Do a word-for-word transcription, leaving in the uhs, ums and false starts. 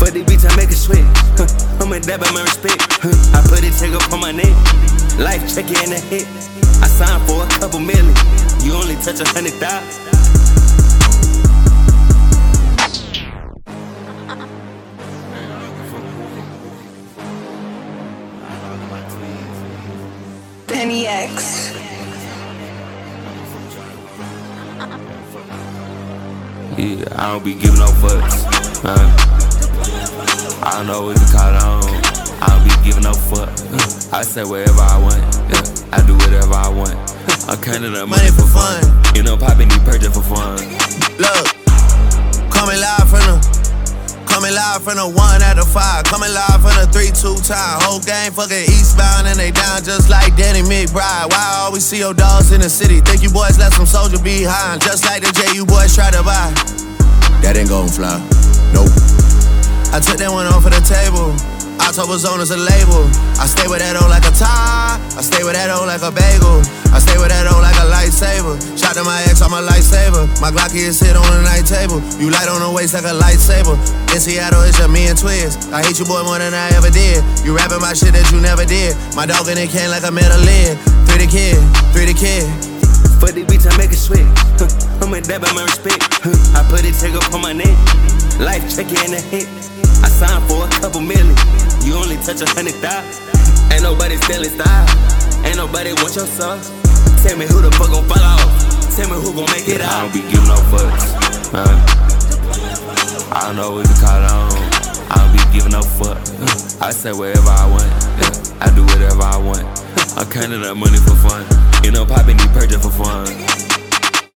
Fuck the bitch, I make it sweat. Huh. I'm a dab at my respect. Huh. I put it check up on my neck. Life check it in the hit. I signed for a couple million. You only touch a hundred thousand. Penny X. Yeah, I don't be giving no fucks. Uh, I don't know what you call it on. I don't be giving no fuck. Uh, I say whatever I want. Yeah, I do whatever I want. I'm counting up money for fun. You know, popping these purchase for fun. Look, coming live from the. Coming live from the one out of five. Coming live from the three, two time. Whole gang fucking eastbound and they down just like Danny McBride. Why I always see your dogs in the city? Think you boys left some soldier behind. Just like the J you boys try to buy. That ain't gon' fly, nope. I took that one off of the table. October Zone is a label. I stay with that old like a tie. I stay with that old like a bagel. I stay with that old like a lightsaber. Shot to my ex, I'm a lightsaber. My Glocky is hit on the night table. You light on the waist like a lightsaber. In Seattle, it's just me and Twiz. I hate you boy more than I ever did. You rapping about shit that you never did. My dog in it can like a metal lid. Three the kid, three the kid. Fuck the bitch, I make it sweat. Huh. I'm a dab at my respect. Huh. I put it check up on my neck. Life check it in the hit. I signed for a couple million. You only touch a hundred thousand. Ain't nobody stealing style. Ain't nobody want your sauce. Tell me who the fuck gon' fall off. Tell me who gon' make it out. I don't be giving no fucks. Uh, I don't know what you call it on. I don't be giving no fuck. Uh, I say whatever I want. Yeah, I do whatever I want. I'm counting up money for fun. You know, popping these purchase for fun.